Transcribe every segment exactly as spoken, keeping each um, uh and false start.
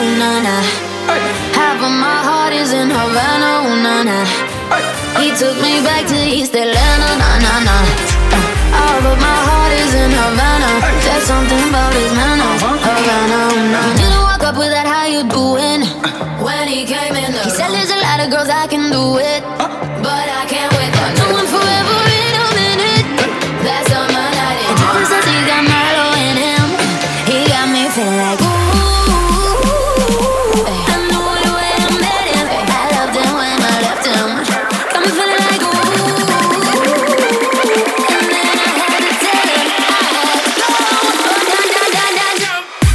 ooh, na na. Half of my heart is in Havana, ooh, na na. He took me back to East Atlanta, na na na. All but my heart is in Havana. There's something about his manner, Havana, ooh, na. He didn't walk up with that how you doing. When he came in, the he said there's a lot of girls I can do it, but I can't wait for no one forever in a minute. That's all my night. And ever since he got Marlo in him, he got me feeling like ooh. I knew it when I met him. I loved him when I left him. Got me feeling like ooh. And then I had to tell him I had to go. Oh, da, da, da, da, da.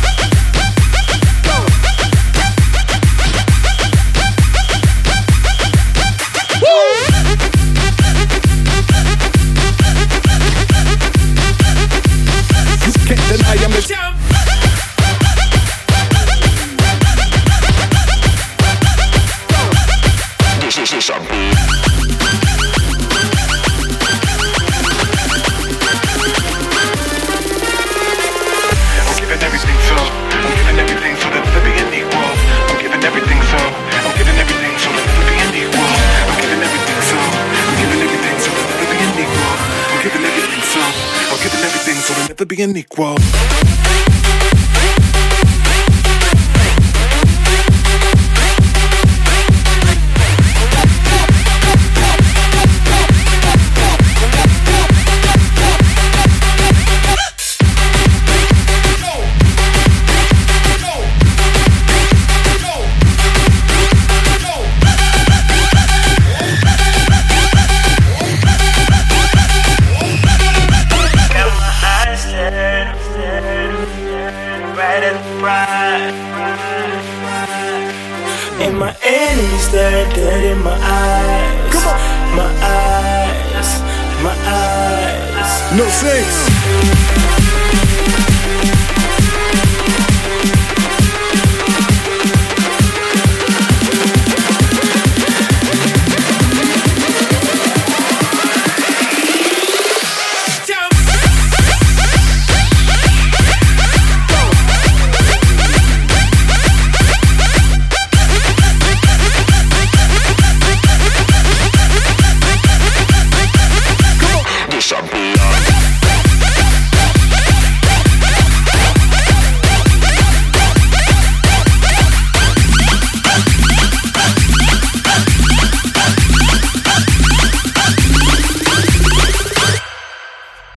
Can't deny I'm the champ. This is a sample. I'm giving everything so. I'm giving everything so that there be an equal. I'm giving everything so. I'm giving everything so that there be an equal. I'm giving everything so. I'm giving everything so that there be an equal. I'm giving everything so. I'm giving everything so that never be an equal. And my enemies staring dead in my eyes. Come on. My eyes, my eyes. No sense.